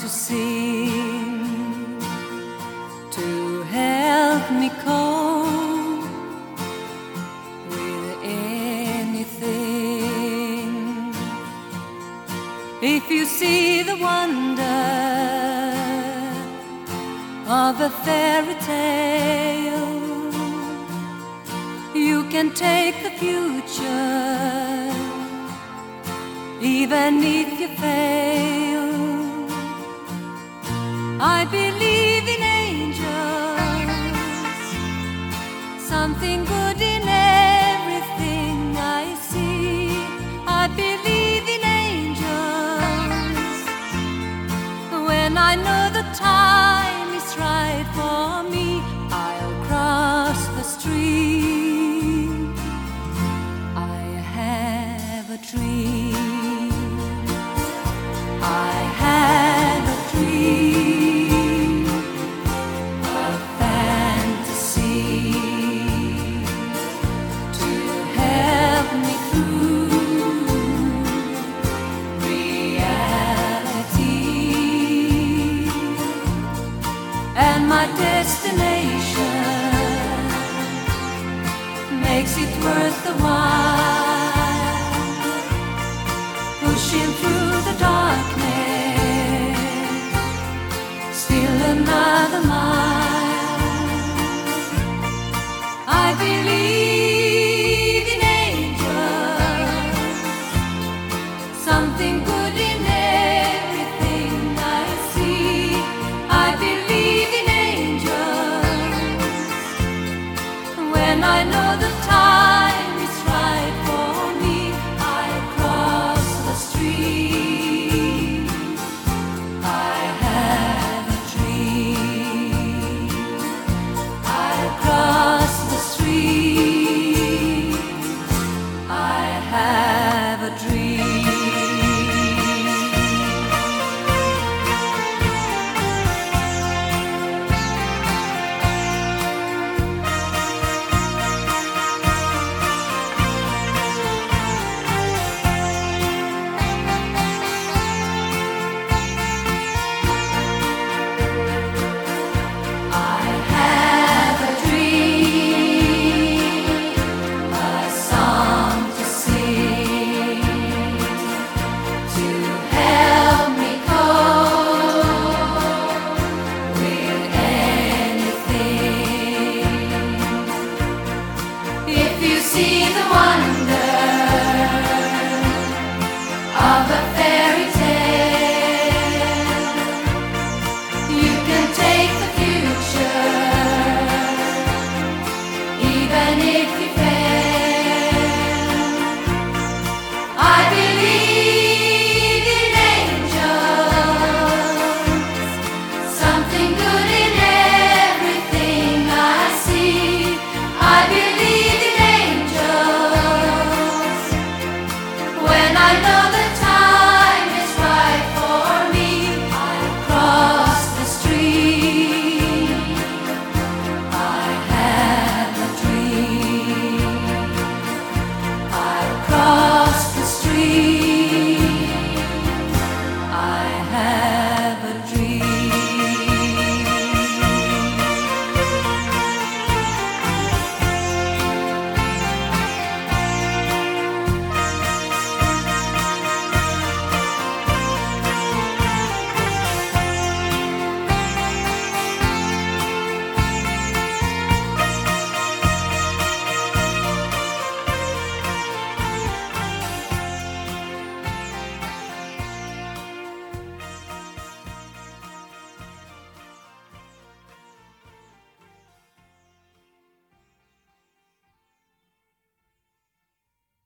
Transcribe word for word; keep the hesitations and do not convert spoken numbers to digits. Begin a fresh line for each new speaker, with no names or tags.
sing to help me cope with anything. If you see the wonder of a fairy tale, you can take the future even if you fail. I believe in angels, something good in everything I see. I believe in angels when I know the time is right for me. I'll cross the street. I have a dream. I have a dream, a fantasy to help me through reality. And my destination makes it worth the while, pushing through the darkness, still another mile. I believe in angels, something good